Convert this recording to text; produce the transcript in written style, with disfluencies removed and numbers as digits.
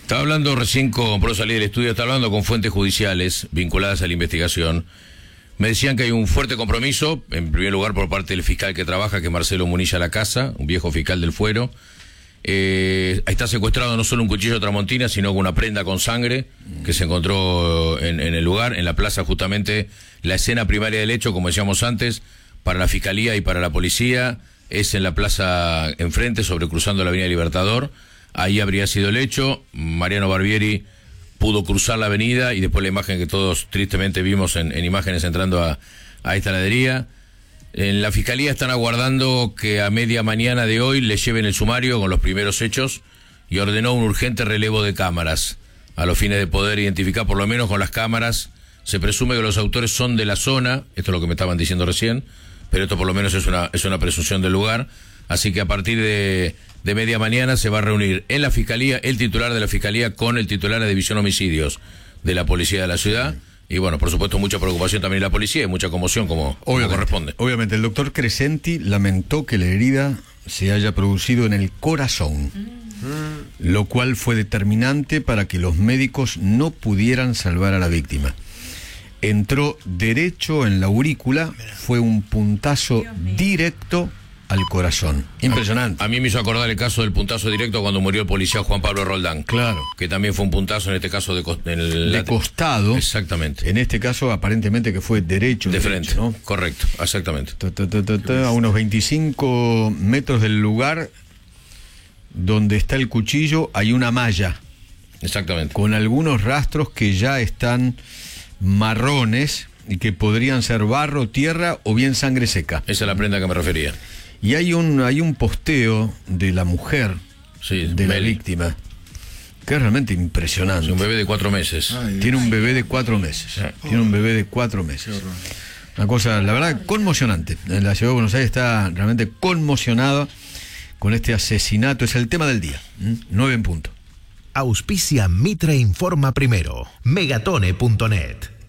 Estaba hablando recién por salir del estudio, estaba hablando con fuentes judiciales vinculadas a la investigación. Me decían que hay un fuerte compromiso, en primer lugar por parte del fiscal que trabaja, que es Marcelo Munilla La Casa, un viejo fiscal del Fuero. Ahí está secuestrado no solo un cuchillo tramontina, sino con una prenda con sangre que se encontró en el lugar, en la plaza, justamente la escena primaria del hecho, como decíamos antes, para la Fiscalía y para la Policía, es en la plaza enfrente, sobrecruzando la Avenida Libertador. Ahí habría sido el hecho. Mariano Barbieri pudo cruzar la avenida y después la imagen que todos tristemente vimos en imágenes entrando a esta heladería. En la Fiscalía están aguardando que a media mañana de hoy le lleven el sumario con los primeros hechos y ordenó un urgente relevo de cámaras a los fines de poder identificar, por lo menos con las cámaras. Se presume que los autores son de la zona, esto es lo que me estaban diciendo recién, pero esto por lo menos es una presunción del lugar. Así que a partir de media mañana se va a reunir en la Fiscalía, el titular de la Fiscalía con el titular de División Homicidios de la Policía de la Ciudad. Y bueno, por supuesto, mucha preocupación también de la policía y mucha conmoción como corresponde. Obviamente, el doctor Crescenti lamentó que la herida se haya producido en el corazón, lo cual fue determinante para que los médicos no pudieran salvar a la víctima. Entró derecho en la aurícula, fue un puntazo directo al corazón. Impresionante. A mí me hizo acordar el caso del puntazo directo cuando murió el policía Juan Pablo Roldán. Claro. Que también fue un puntazo, en este caso de costado. Exactamente. En este caso, aparentemente que fue derecho. De frente, ¿no? Correcto, exactamente. A unos 25 metros del lugar donde está el cuchillo hay una malla. Exactamente. Con algunos rastros que ya están marrones y que podrían ser barro, tierra o bien sangre seca. Esa es la prenda que me refería. Y hay un posteo de la mujer de la víctima que es realmente impresionante. Es un bebé de 4 meses. Tiene un bebé de 4 meses. Tiene un bebé de 4 meses. Una cosa, la verdad, conmocionante. La ciudad de Buenos Aires está realmente conmocionada con este asesinato. Es el tema del día. 9 en punto. Auspicia Mitre Informa Primero. Megatone.net.